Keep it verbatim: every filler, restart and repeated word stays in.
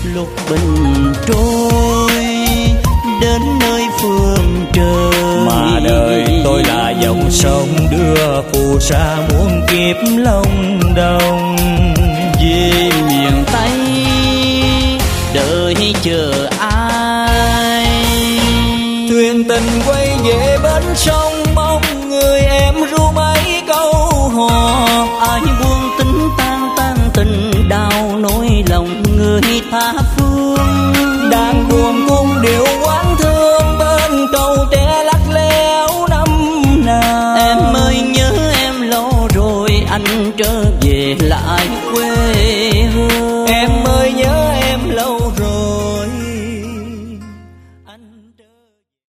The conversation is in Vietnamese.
lúc bình trôi đến nơi phương trời. Mà đời tôi là dòng sông đưa phù sa muôn kiếp long đồng.